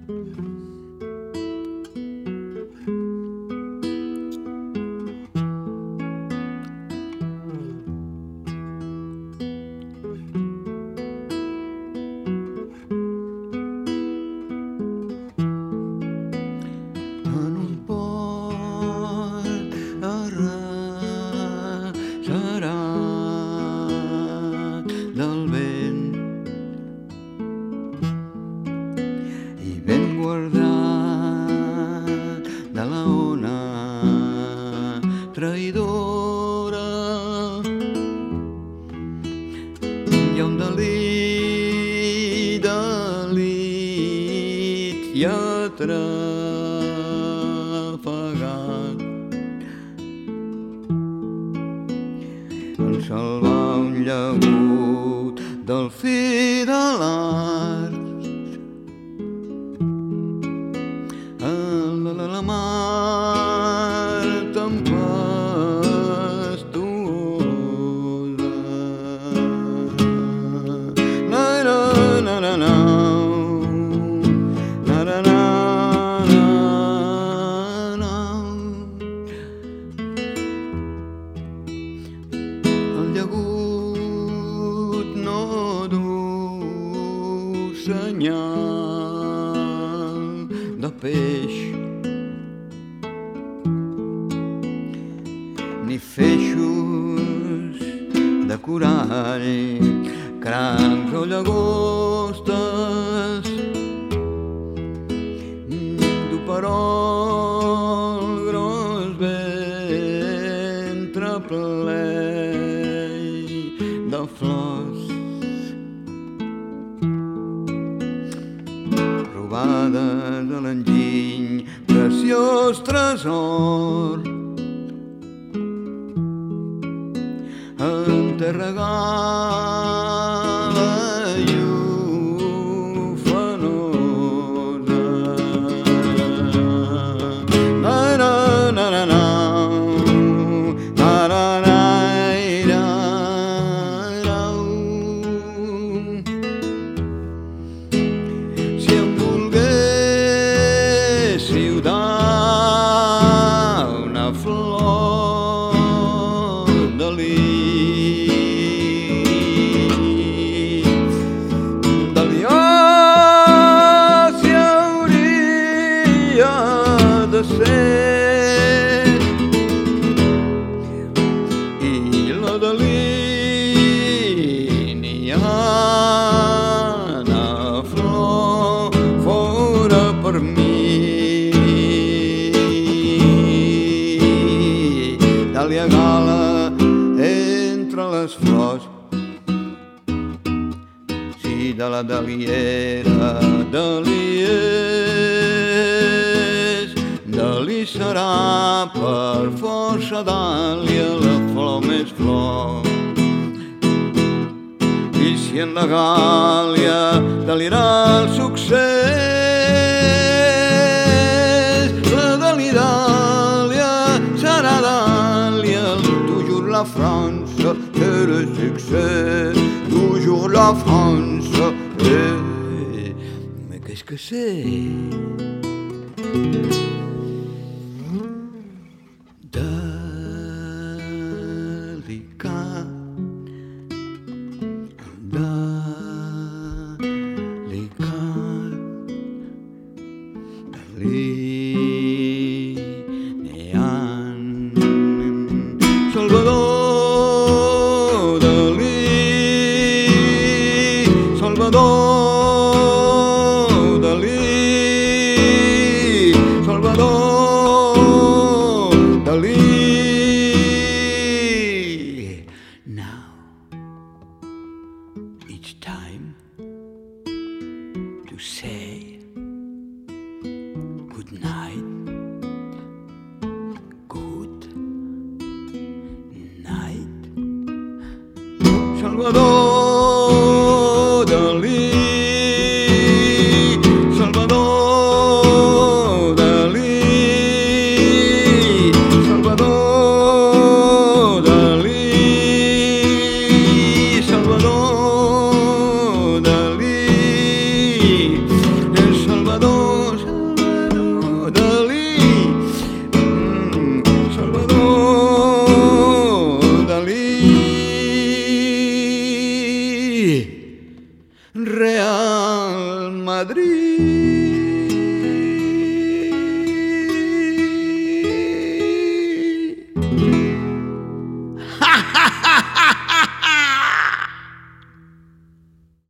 En un port arrasserat del vent i ben guardat de la ona traïdora. Hi ha un delit i atrafegat en salvar un llagut del fi de l'art. La mar tempestuosa. Na na na na na. Na na na na na. El llagut no du senyal de peix ni feixos de corall, crancs o llagostes. Du però el gros ventre ple de flors robades de l'enginy, preciós tresor enterregada i ufanosa. Na na na na na. Na na na na na. Si em volguéssiu dar una flor de ser i la deliniana flor fora per mi Dàlia Gala entre les flors. Si de la daliera dalies, Dalí serà per força dàlia la flor més flor. I si en la Gàlia delirà el succés, la Dàlia serà dàlia, toujours la France et le succès, toujours la France. Mais qu'est-ce que c'est? Salvador Dalí, Salvador Dalí, Salvador Dalí. Now it's time to say good night. Salvador Dalí, Salvador Dalí, Salvador Dalí, Salvador Dalí, Salvador Real Madrid.